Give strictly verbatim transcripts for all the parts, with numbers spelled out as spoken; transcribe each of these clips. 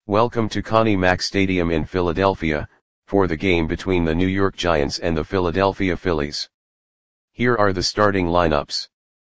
Welcome to Connie Mack Stadium in Philadelphia, for the game between the New York Giants and the Philadelphia Phillies. Here are the starting lineups.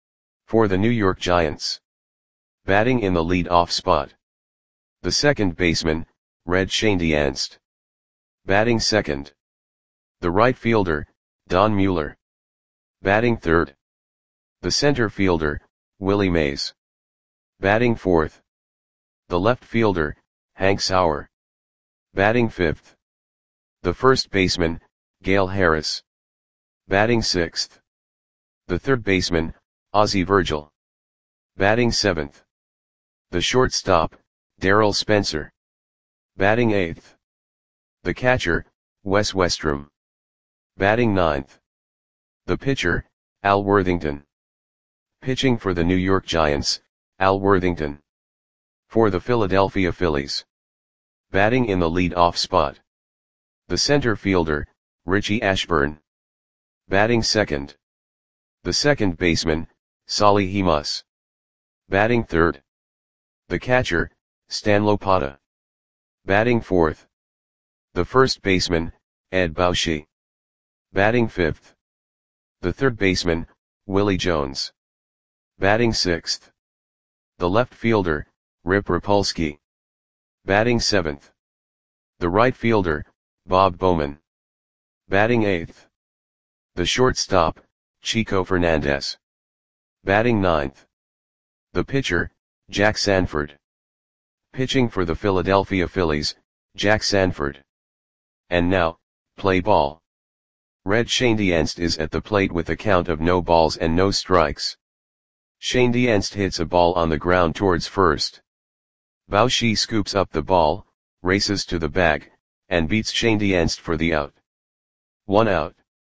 For the New York Giants. Batting in the lead-off spot. The second baseman, Red Schoendienst. Batting second. The right fielder, Don Mueller. Batting third. The center fielder, Willie Mays. Batting fourth. The left fielder, Hank Sauer. Batting fifth. The first baseman, Gale Harris. Batting sixth. The third baseman, Ozzie Virgil. Batting seventh. The shortstop, Darryl Spencer. Batting eighth. The catcher, Wes Westrum. Batting ninth. The pitcher, Al Worthington. Pitching for the New York Giants, Al Worthington. For the Philadelphia Phillies. Batting in the lead-off spot. The center fielder, Richie Ashburn. Batting second. The second baseman, Solly Hemus. Batting third. The catcher, Stan Lopata. Batting fourth. The first baseman, Ed Bauschy. Batting fifth. The third baseman, Willie Jones. Batting sixth. The left fielder, Rip Rapolsky. Batting seventh. The right fielder, Bob Bowman. Batting eighth. The shortstop, Chico Fernandez. Batting ninth. The pitcher, Jack Sanford. Pitching for the Philadelphia Phillies, Jack Sanford. And now, play ball. Red Schoendienst is at the plate with a count of no balls and no strikes. Schoendienst hits a ball on the ground towards first. Bauschy scoops up the ball, races to the bag, and beats Schoendienst for the out. One out.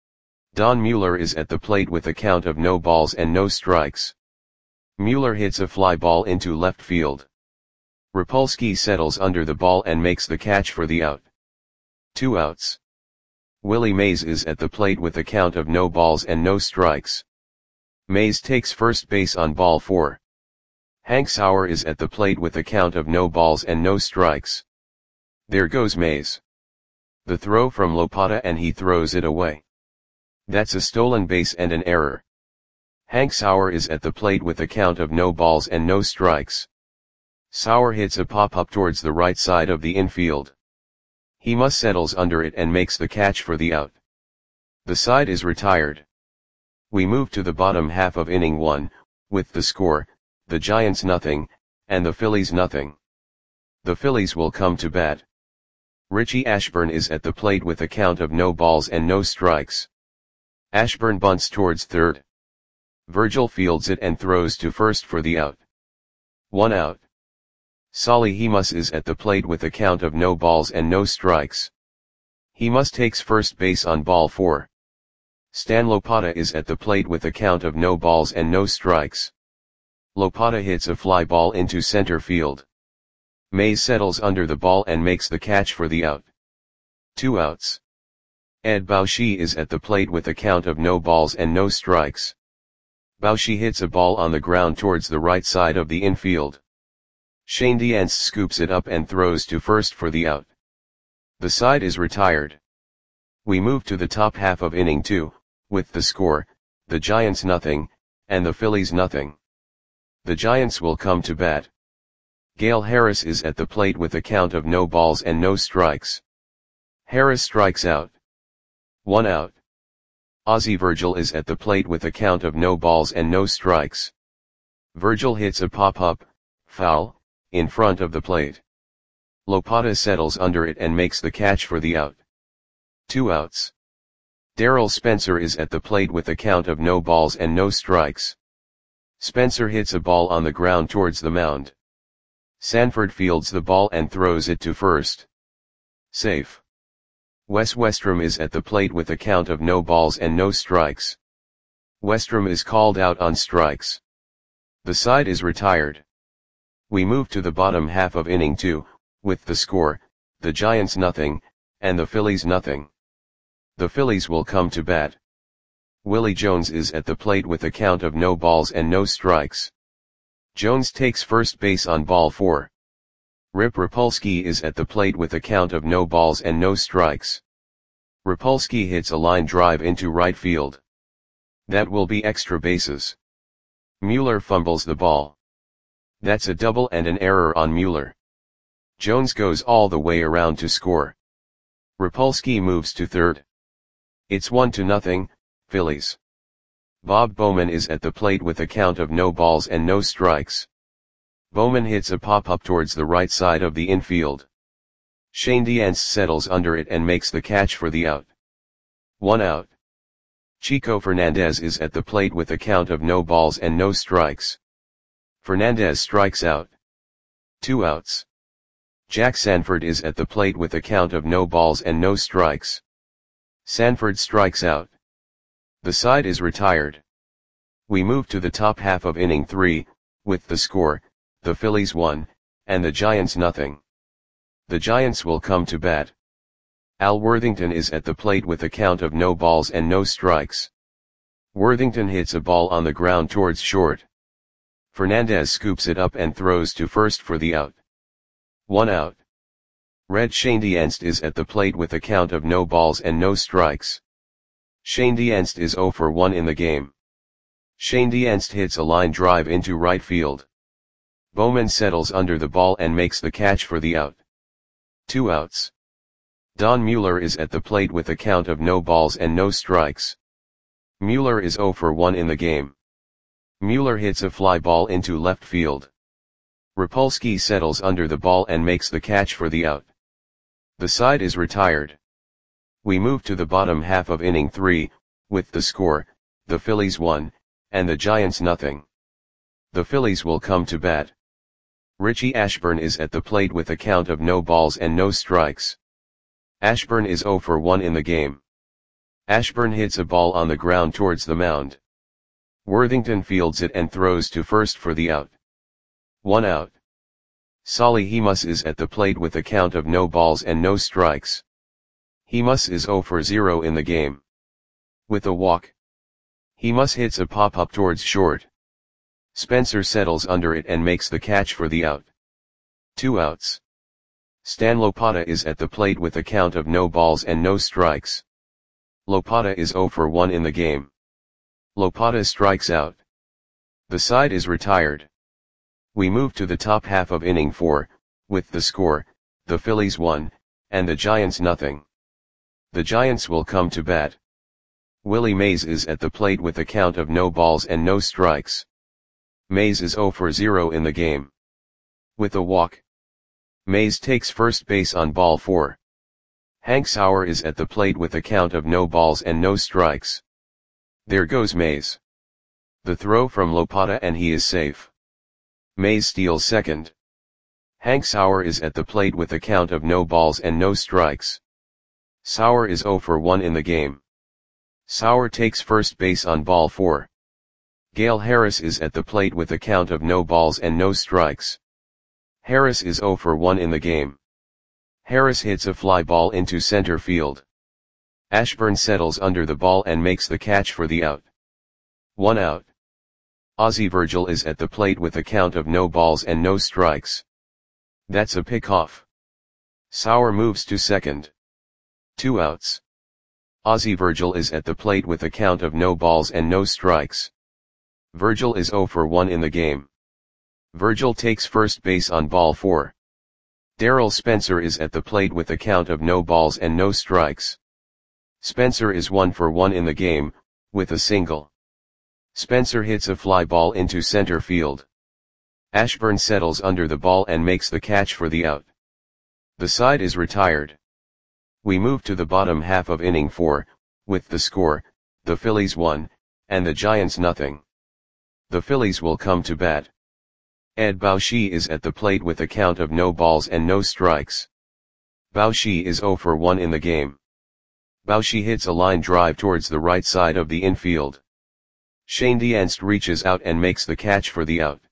Don Mueller is at the plate with a count of no balls and no strikes. Mueller hits a fly ball into left field. Rapolsky settles under the ball and makes the catch for the out. Two outs. Willie Mays is at the plate with a count of no balls and no strikes. Mays takes first base on ball four. Hank Sauer is at the plate with a count of no balls and no strikes. There goes Mays. The throw from Lopata and he throws it away. That's a stolen base and an error. Hank Sauer is at the plate with a count of no balls and no strikes. Sauer hits a pop-up towards the right side of the infield. Hemus settles under it and makes the catch for the out. The side is retired. We move to the bottom half of inning one, with the score, the Giants nothing, and the Phillies nothing. The Phillies will come to bat. Richie Ashburn is at the plate with a count of no balls and no strikes. Ashburn bunts towards third. Virgil fields it and throws to first for the out. One out. Solly Hemus is at the plate with a count of no balls and no strikes. Hemus takes first base on ball four. Stan Lopata is at the plate with a count of no balls and no strikes. Lopata hits a fly ball into center field. Mays settles under the ball and makes the catch for the out. Two outs. Ed Bauschy is at the plate with a count of no balls and no strikes. Bauschy hits a ball on the ground towards the right side of the infield. Schoendienst scoops it up and throws to first for the out. The side is retired. We move to the top half of inning two, with the score, the Giants nothing, and the Phillies nothing. The Giants will come to bat. Gale Harris is at the plate with a count of no balls and no strikes. Harris strikes out. One out. Ozzie Virgil is at the plate with a count of no balls and no strikes. Virgil hits a pop-up, foul, in front of the plate. Lopata settles under it and makes the catch for the out. Two outs. Darryl Spencer is at the plate with a count of no balls and no strikes. Spencer hits a ball on the ground towards the mound. Sanford fields the ball and throws it to first. Safe. Wes Westrum is at the plate with a count of no balls and no strikes. Westrum is called out on strikes. The side is retired. We move to the bottom half of inning two, with the score, the Giants nothing, and the Phillies nothing. The Phillies will come to bat. Willie Jones is at the plate with a count of no balls and no strikes. Jones takes first base on ball four. Rip Rapolsky is at the plate with a count of no balls and no strikes. Rapolsky hits a line drive into right field. That will be extra bases. Mueller fumbles the ball. That's a double and an error on Mueller. Jones goes all the way around to score. Rapolsky moves to third. It's one to nothing, Phillies. Bob Bowman is at the plate with a count of no balls and no strikes. Bowman hits a pop-up towards the right side of the infield. Shane Diance settles under it and makes the catch for the out. One out. Chico Fernandez is at the plate with a count of no balls and no strikes. Fernandez strikes out. Two outs. Jack Sanford is at the plate with a count of no balls and no strikes. Sanford strikes out. The side is retired. We move to the top half of inning three, with the score, the Phillies one, and the Giants nothing. The Giants will come to bat. Al Worthington is at the plate with a count of no balls and no strikes. Worthington hits a ball on the ground towards short. Fernandez scoops it up and throws to first for the out. One out. Red Shane Diance is at the plate with a count of no balls and no strikes. Shane Diance is oh for one in the game. Shane Diance hits a line drive into right field. Bowman settles under the ball and makes the catch for the out. Two outs. Don Mueller is at the plate with a count of no balls and no strikes. Mueller is oh for one in the game. Mueller hits a fly ball into left field. Rapolsky settles under the ball and makes the catch for the out. The side is retired. We move to the bottom half of inning three, with the score, the Phillies one, and the Giants nothing. The Phillies will come to bat. Richie Ashburn is at the plate with a count of no balls and no strikes. Ashburn is oh for one in the game. Ashburn hits a ball on the ground towards the mound. Worthington fields it and throws to first for the out. One out. Solly Hemus is at the plate with a count of no balls and no strikes. Hemus is oh for zero in the game. With a walk. Hemus hits a pop-up towards short. Spencer settles under it and makes the catch for the out. Two outs. Stan Lopata is at the plate with a count of no balls and no strikes. Lopata is oh for one in the game. Lopata strikes out. The side is retired. We move to the top half of inning four, with the score, the Phillies one, and the Giants nothing. The Giants will come to bat. Willie Mays is at the plate with a count of no balls and no strikes. Mays is oh for zero in the game. With a walk. Mays takes first base on ball four. Hank Sauer is at the plate with a count of no balls and no strikes. There goes Mays. The throw from Lopata and he is safe. Mays steals second. Hank Sauer is at the plate with a count of no balls and no strikes. Sauer is oh for one in the game. Sauer takes first base on ball four. Gale Harris is at the plate with a count of no balls and no strikes. Harris is oh for one in the game. Harris hits a fly ball into center field. Ashburn settles under the ball and makes the catch for the out. One out. Ozzie Virgil is at the plate with a count of no balls and no strikes. That's a pickoff. Sauer moves to second. Two outs. Ozzie Virgil is at the plate with a count of no balls and no strikes. Virgil is oh for one in the game. Virgil takes first base on ball four. Darrell Spencer is at the plate with a count of no balls and no strikes. Spencer is one for one in the game, with a single. Spencer hits a fly ball into center field. Ashburn settles under the ball and makes the catch for the out. The side is retired. We move to the bottom half of inning four, with the score, the Phillies one, and the Giants nothing. The Phillies will come to bat. Ed Bauschy is at the plate with a count of no balls and no strikes. Bauschy is oh for one in the game. Bauschy hits a line drive towards the right side of the infield. Shane Diance reaches out and makes the catch for the out.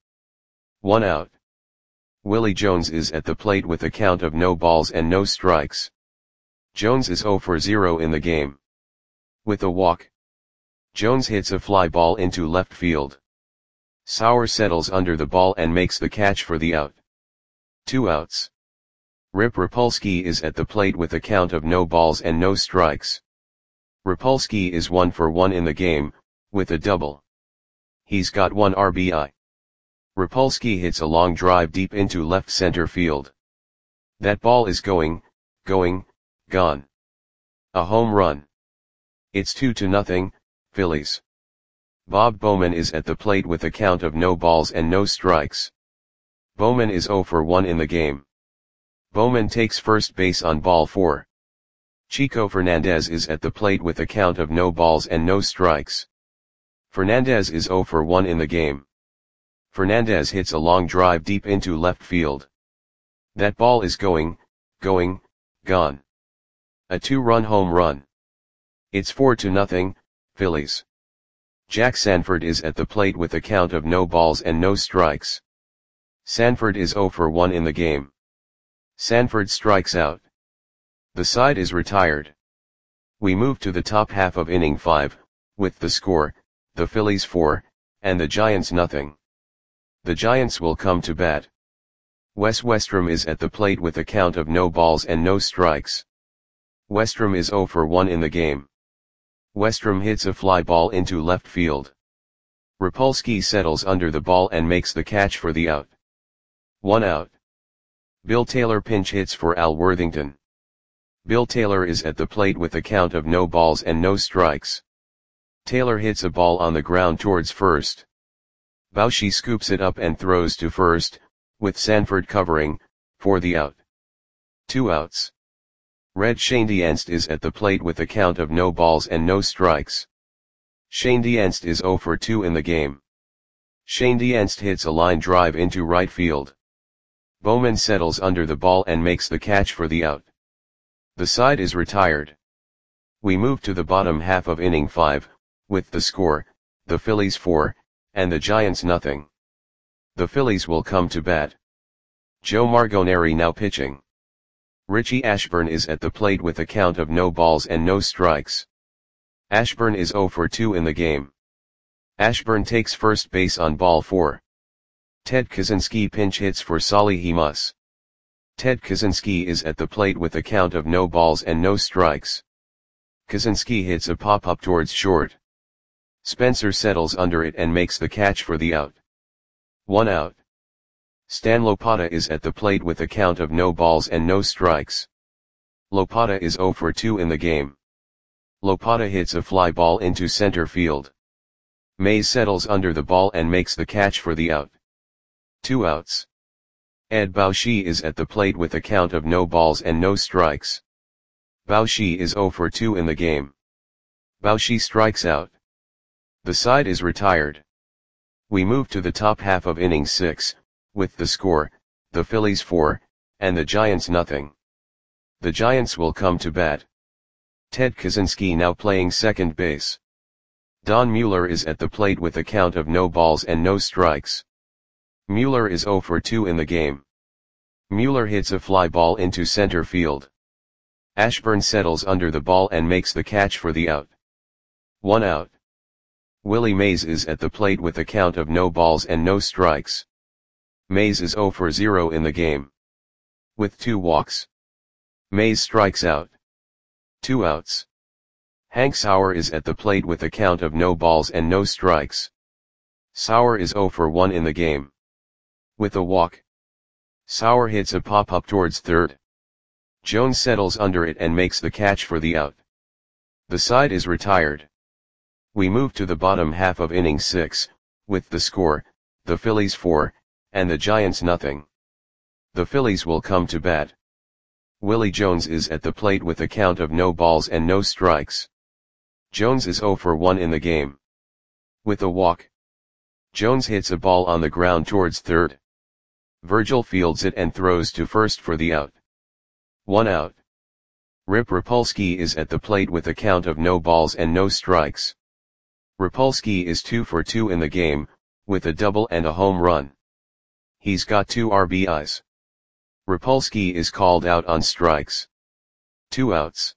One out. Willie Jones is at the plate with a count of no balls and no strikes. Jones is oh for zero in the game. With a walk. Jones hits a fly ball into left field. Sauer settles under the ball and makes the catch for the out. Two outs. Rip Rapolsky is at the plate with a count of no balls and no strikes. Rapolsky is one for one in the game, with a double. He's got one R B I. Rapolsky hits a long drive deep into left center field. That ball is going, going, gone. A home run. It's two to nothing, Phillies. Bob Bowman is at the plate with a count of no balls and no strikes. Bowman is zero for one in the game. Bowman takes first base on ball four. Chico Fernandez is at the plate with a count of no balls and no strikes. Fernandez is zero for one in the game. Fernandez hits a long drive deep into left field. That ball is going, going, gone. A two-run home run. It's four to nothing, Phillies. Jack Sanford is at the plate with a count of no balls and no strikes. Sanford is zero for one in the game. Sanford strikes out. The side is retired. We move to the top half of inning five, with the score, the Phillies four, and the Giants nothing. The Giants will come to bat. Wes Westrom is at the plate with a count of no balls and no strikes. Westrom is zero for one in the game. Westrom hits a fly ball into left field. Rapolsky settles under the ball and makes the catch for the out. One out. Bill Taylor pinch hits for Al Worthington. Bill Taylor is at the plate with a count of no balls and no strikes. Taylor hits a ball on the ground towards first. Bauchi scoops it up and throws to first, with Sanford covering, for the out. Two outs. Red Schoendienst is at the plate with a count of no balls and no strikes. Schoendienst is zero for two in the game. Schoendienst hits a line drive into right field. Bowman settles under the ball and makes the catch for the out. The side is retired. We move to the bottom half of inning five, with the score, the Phillies four, and the Giants nothing. The Phillies will come to bat. Joe Margoneri now pitching. Richie Ashburn is at the plate with a count of no balls and no strikes. Ashburn is zero for two in the game. Ashburn takes first base on ball four. Ted Kaczynski pinch hits for Solly Himas. Ted Kaczynski is at the plate with a count of no balls and no strikes. Kaczynski hits a pop-up towards short. Spencer settles under it and makes the catch for the out. One out. Stan Lopata is at the plate with a count of no balls and no strikes. Lopata is zero for two in the game. Lopata hits a fly ball into center field. Mays settles under the ball and makes the catch for the out. Two outs. Ed Bauchi is at the plate with a count of no balls and no strikes. Bauchi is zero for two in the game. Bauchi strikes out. The side is retired. We move to the top half of inning six, with the score, the Phillies four, and the Giants nothing. The Giants will come to bat. Ted Kaczynski now playing second base. Don Mueller is at the plate with a count of no balls and no strikes. Mueller is zero for two in the game. Mueller hits a fly ball into center field. Ashburn settles under the ball and makes the catch for the out. One out. Willie Mays is at the plate with a count of no balls and no strikes. Mays is zero for zero in the game. With two walks. Mays strikes out. Two outs. Hank Sauer is at the plate with a count of no balls and no strikes. Sauer is zero for one in the game. With a walk. Sauer hits a pop-up towards third. Jones settles under it and makes the catch for the out. The side is retired. We move to the bottom half of inning six, with the score, the Phillies four, and the Giants nothing. The Phillies will come to bat. Willie Jones is at the plate with a count of no balls and no strikes. Jones is zero for one in the game. With a walk. Jones hits a ball on the ground towards third. Virgil fields it and throws to first for the out. One out. Rip Rapolsky is at the plate with a count of no balls and no strikes. Rapolsky is two for two in the game, with a double and a home run. He's got two R B Is. Rapolsky is called out on strikes. Two outs.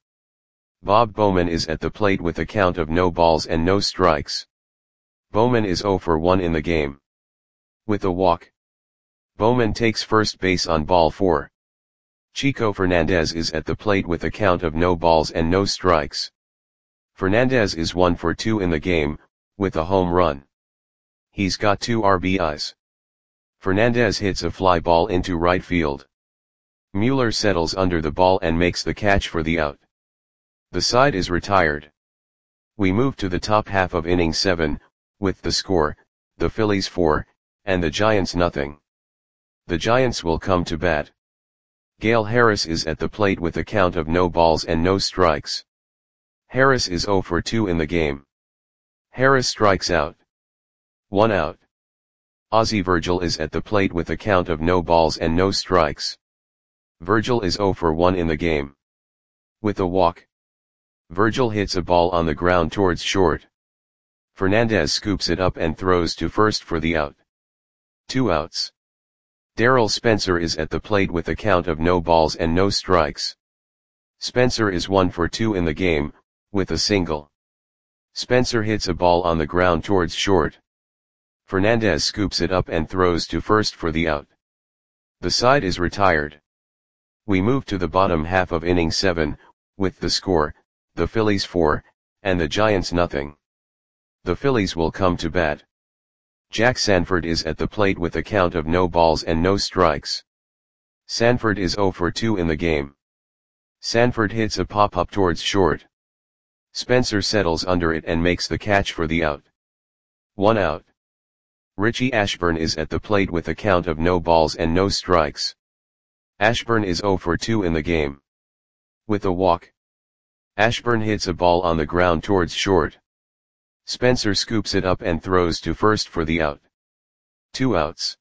Bob Bowman is at the plate with a count of no balls and no strikes. Bowman is zero for one in the game. With a walk. Bowman takes first base on ball four. Chico Fernandez is at the plate with a count of no balls and no strikes. Fernandez is one for two in the game, with a home run. He's got two R B Is. Fernandez hits a fly ball into right field. Mueller settles under the ball and makes the catch for the out. The side is retired. We move to the top half of inning seven, with the score, the Phillies four, and the Giants nothing. The Giants will come to bat. Gale Harris is at the plate with a count of no balls and no strikes. Harris is zero for two in the game. Harris strikes out. One out. Ozzie Virgil is at the plate with a count of no balls and no strikes. Virgil is zero for one in the game. With a walk. Virgil hits a ball on the ground towards short. Fernandez scoops it up and throws to first for the out. Two outs. Darryl Spencer is at the plate with a count of no balls and no strikes. Spencer is one for two in the game, with a single. Spencer hits a ball on the ground towards short. Fernandez scoops it up and throws to first for the out. The side is retired. We move to the bottom half of inning seven, with the score, the Phillies four, and the Giants nothing. The Phillies will come to bat. Jack Sanford is at the plate with a count of no balls and no strikes. Sanford is zero for two in the game. Sanford hits a pop-up towards short. Spencer settles under it and makes the catch for the out. One out. Richie Ashburn is at the plate with a count of no balls and no strikes. Ashburn is zero for two in the game. With a walk. Ashburn hits a ball on the ground towards short. Spencer scoops it up and throws to first for the out. Two outs.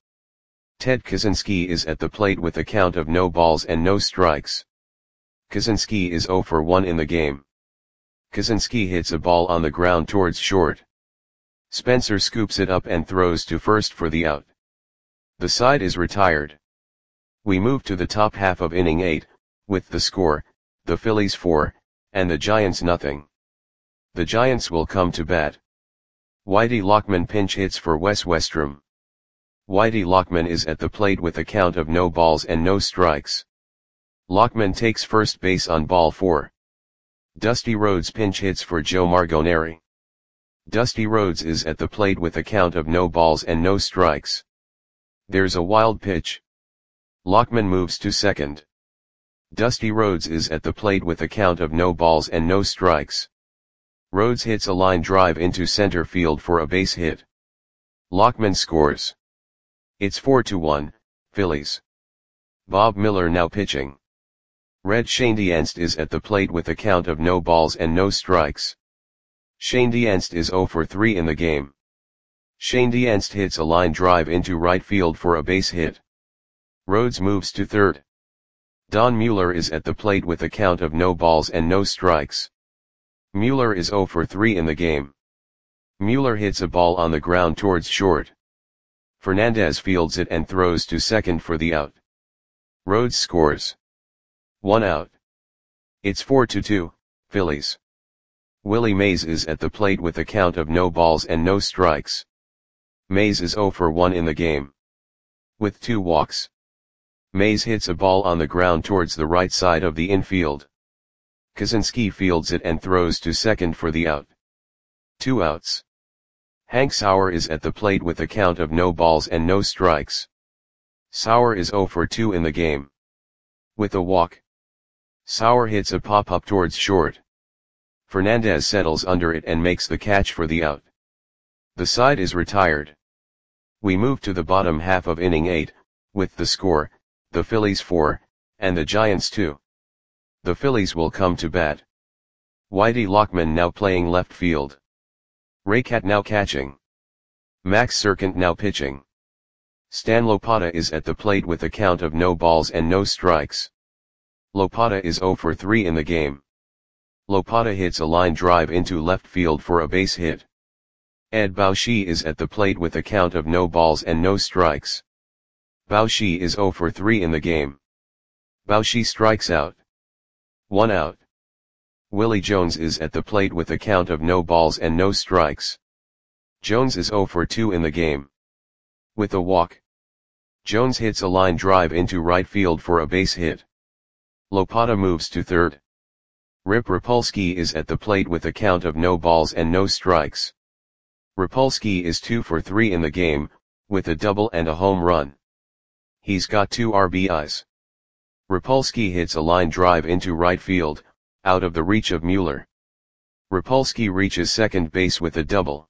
Ted Kaczynski is at the plate with a count of no balls and no strikes. Kaczynski is zero for one in the game. Kaczynski hits a ball on the ground towards short. Spencer scoops it up and throws to first for the out. The side is retired. We move to the top half of inning eight, with the score, the Phillies four, and the Giants nothing. The Giants will come to bat. Whitey Lockman pinch hits for Wes Westrum. Whitey Lockman is at the plate with a count of no balls and no strikes. Lockman takes first base on ball four. Dusty Rhodes pinch hits for Joe Margoneri. Dusty Rhodes is at the plate with a count of no balls and no strikes. There's a wild pitch. Lockman moves to second. Dusty Rhodes is at the plate with a count of no balls and no strikes. Rhodes hits a line drive into center field for a base hit. Lockman scores. It's four to one, Phillies. Bob Miller now pitching. Red Schoendienst is at the plate with a count of no balls and no strikes. Schoendienst is zero for three in the game. Schoendienst hits a line drive into right field for a base hit. Rhodes moves to third. Don Mueller is at the plate with a count of no balls and no strikes. Mueller is zero for three in the game. Mueller hits a ball on the ground towards short. Fernandez fields it and throws to second for the out. Rhodes scores. One out. It's four to two, Phillies. Willie Mays is at the plate with a count of no balls and no strikes. Mays is zero for one in the game. With two walks. Mays hits a ball on the ground towards the right side of the infield. Kaczynski fields it and throws to second for the out. Two outs. Hank Sauer is at the plate with a count of no balls and no strikes. Sauer is zero for two in the game. With a walk. Sauer hits a pop-up towards short. Fernandez settles under it and makes the catch for the out. The side is retired. We move to the bottom half of inning eight, with the score, the Phillies four, and the Giants two. The Phillies will come to bat. Whitey Lockman now playing left field. Ray Cat now catching. Max Serkant now pitching. Stan Lopata is at the plate with a count of no balls and no strikes. Lopata is zero for three in the game. Lopata hits a line drive into left field for a base hit. Ed Baushi is at the plate with a count of no balls and no strikes. Baushi is zero for three in the game. Baushi strikes out. One out. Willie Jones is at the plate with a count of no balls and no strikes. Jones is zero for two in the game. With a walk. Jones hits a line drive into right field for a base hit. Lopata moves to third. Rip Rapolsky is at the plate with a count of no balls and no strikes. Rapolsky is two for three in the game, with a double and a home run. He's got two R B Is. Rapolsky hits a line drive into right field, out of the reach of Mueller. Rapolsky reaches second base with a double.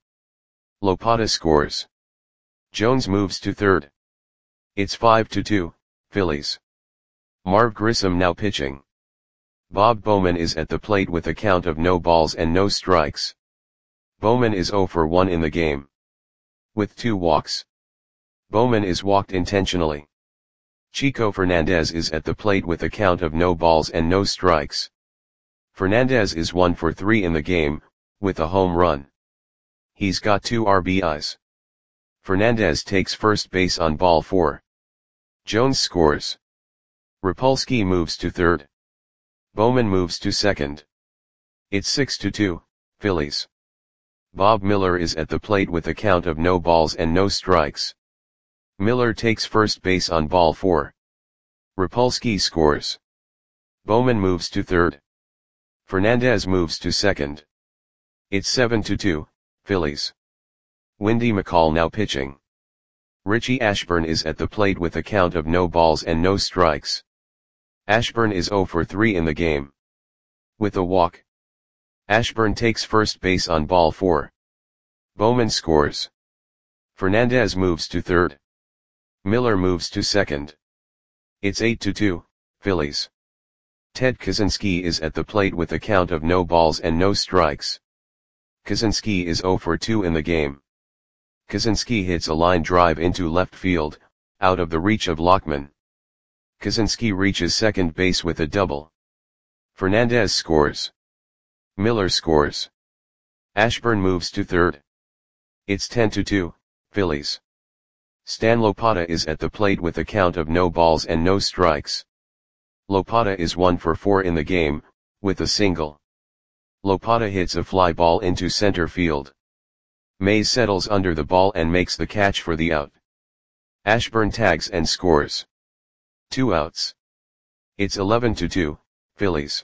Lopata scores. Jones moves to third. It's five to two, Phillies. Marv Grissom now pitching. Bob Bowman is at the plate with a count of no balls and no strikes. Bowman is zero for one in the game. With two walks. Bowman is walked intentionally. Chico Fernandez is at the plate with a count of no balls and no strikes. Fernandez is one for three in the game, with a home run. He's got two R B Is. Fernandez takes first base on ball four. Jones scores. Rapolsky moves to third. Bowman moves to second. It's six to two, Phillies. Bob Miller is at the plate with a count of no balls and no strikes. Miller takes first base on ball four. Rapolsky scores. Bowman moves to third. Fernandez moves to second. It's seven to two, Phillies. Windy McCall now pitching. Richie Ashburn is at the plate with a count of no balls and no strikes. Ashburn is zero for three in the game. With a walk. Ashburn takes first base on ball four. Bowman scores. Fernandez moves to third. Miller moves to second. It's eight to two, Phillies. Ted Kaczynski is at the plate with a count of no balls and no strikes. Kaczynski is zero for two in the game. Kaczynski hits a line drive into left field, out of the reach of Lockman. Kaczynski reaches second base with a double. Fernandez scores. Miller scores. Ashburn moves to third. It's ten to two, Phillies. Stan Lopata is at the plate with a count of no balls and no strikes. Lopata is one for four in the game, with a single. Lopata hits a fly ball into center field. Mays settles under the ball and makes the catch for the out. Ashburn tags and scores. Two outs. It's eleven to two, Phillies.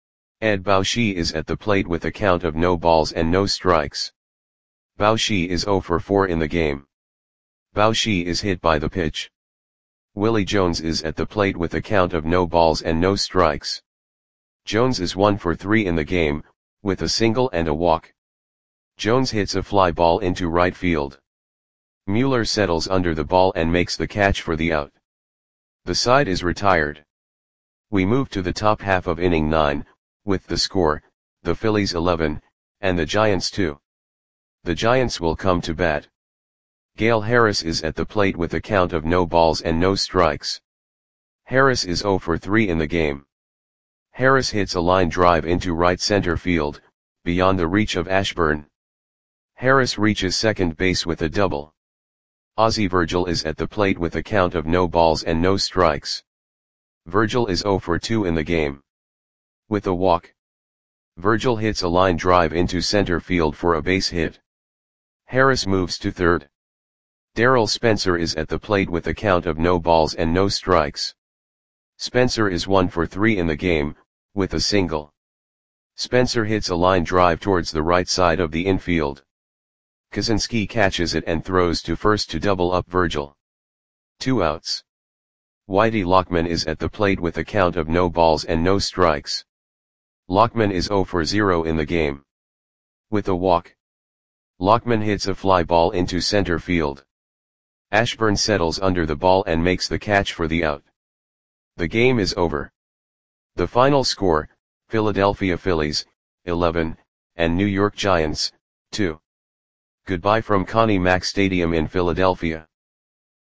Ed Bauschy is at the plate with a count of no balls and no strikes. Bauschy is zero for four in the game. Bauschy is hit by the pitch. Willie Jones is at the plate with a count of no balls and no strikes. Jones is one for three in the game, with a single and a walk. Jones hits a fly ball into right field. Mueller settles under the ball and makes the catch for the out. The side is retired. We move to the top half of inning nine, with the score, the Phillies eleven, and the Giants two. The Giants will come to bat. Gale Harris is at the plate with a count of no balls and no strikes. Harris is zero for three in the game. Harris hits a line drive into right center field, beyond the reach of Ashburn. Harris reaches second base with a double. Ozzie Virgil is at the plate with a count of no balls and no strikes. Virgil is zero for two in the game. With a walk. Virgil hits a line drive into center field for a base hit. Harris moves to third. Darrell Spencer is at the plate with a count of no balls and no strikes. Spencer is one for three in the game, with a single. Spencer hits a line drive towards the right side of the infield. Kaczynski catches it and throws to first to double up Virgil. Two outs. Whitey Lockman is at the plate with a count of no balls and no strikes. Lockman is zero for zero in the game. With a walk. Lockman hits a fly ball into center field. Ashburn settles under the ball and makes the catch for the out. The game is over. The final score, Philadelphia Phillies, eleven, and New York Giants, two. Goodbye from Connie Mack Stadium in Philadelphia.